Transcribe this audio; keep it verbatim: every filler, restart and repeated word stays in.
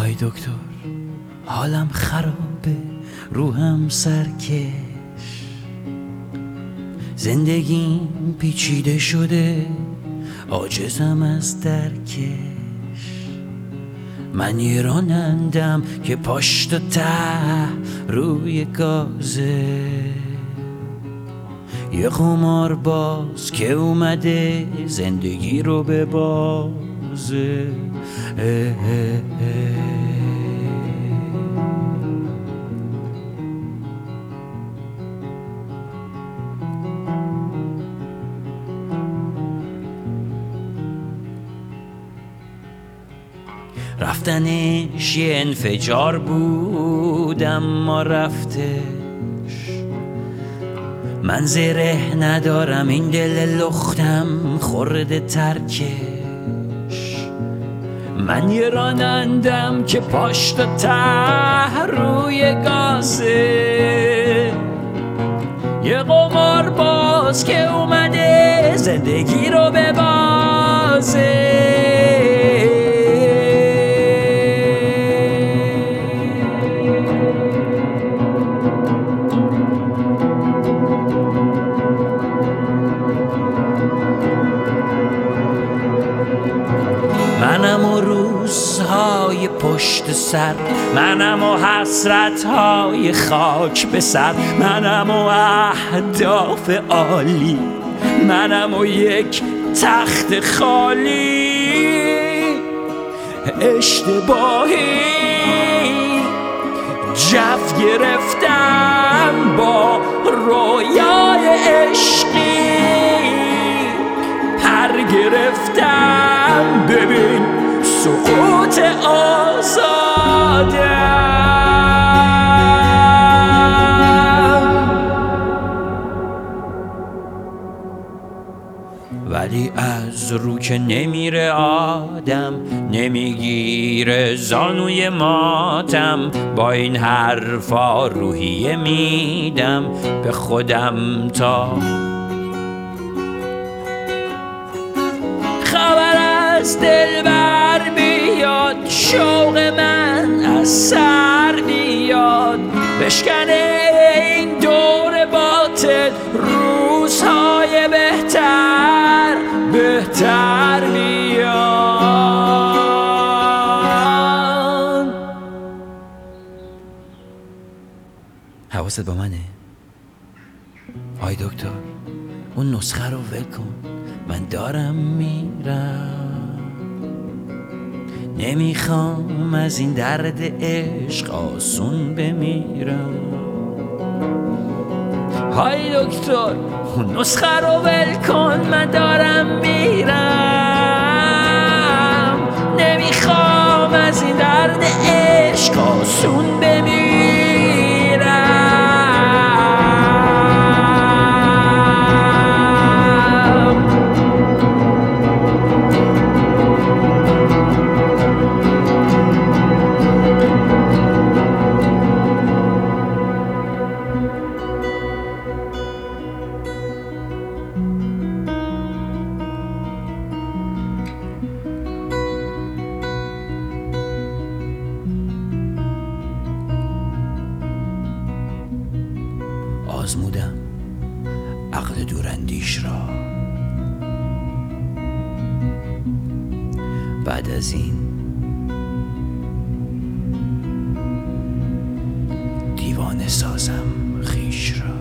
های دکتر، حالم خرابه، روحم سرکش، زندگیم پیچیده شده، عاجزم از درکش. من یه رانندم که پشت و ته روی گازه، یه قمار باز که اومده زندگی رو به بازه. اه اه اه. رفتنش یه انفجار بود اما رفتش، من زره ندارم این دل لختم خورده ترکش. من یه رانندم که پشت و ته روی گازه، یه قمار باز که اومده زندگی رو به بازه. منم و روزهای پشت سر، منم و حسرتهای خاک به سر، منم و اهداف عالی، منم و یک تخت خالی. اشتباهی جف گرفتم با رویای عشقی، پر گرفتم ببین سقوط آزادم. ولی از رو که نمیره آدم، نمیگیره زانوی ماتم، با این حرفا روحیه میدم به خودم تا خبر از دل بر بیاد، شوق من از سر بیاد، بشکنه این دور باطل روزهای بهتر بهتر بیاد. حواست با منه؟ آی دکتر، اون نسخه رو ول کن، من دارم میرم، نمیخوام از این درد عشق آسون بمیرم. های دکتر، اون نسخه رو ول کن، من دارم میرم، نمیخوام از این درد عشق آسون بمیرم. آزمودم عقل دوراندیش را، بعد از این دیوانه سازم خویش را.